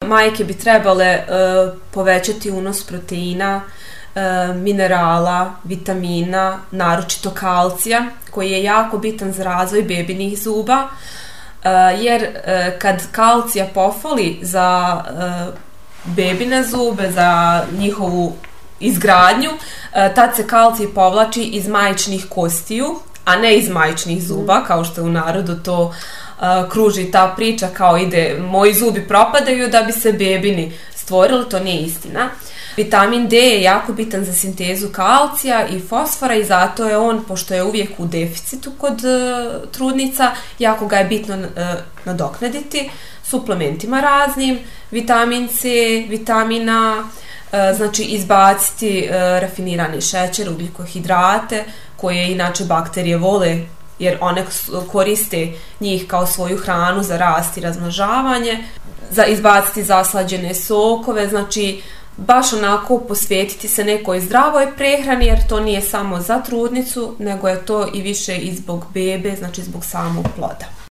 majke bi trebale povećati unos proteina, minerala, vitamina, naročito kalcija, koji je jako bitan za razvoj bebinih zuba, jer kad kalcija pofali za bebine zube, za njihovu izgradnju, tad se kalcij povlači iz majčinih kostiju, a ne iz majčinih zuba, kao što u narodu to kruži ta priča, kao ide, moji zubi propadaju da bi se bebini stvorili, to nije istina. Vitamin D je jako bitan za sintezu kalcija i fosfora i zato je on, pošto je uvijek u deficitu kod trudnica, jako ga je bitno nadoknaditi suplementima raznim, vitamin C, vitamina, znači izbaciti rafinirani šećer, ugljikohidrate, koje inače bakterije vole, jer one koriste njih kao svoju hranu za rast i razmnožavanje, za izbaciti zaslađene sokove, znači baš onako posvetiti se nekoj zdravoj prehrani, jer to nije samo za trudnicu, nego je to i više i zbog bebe, znači zbog samog ploda.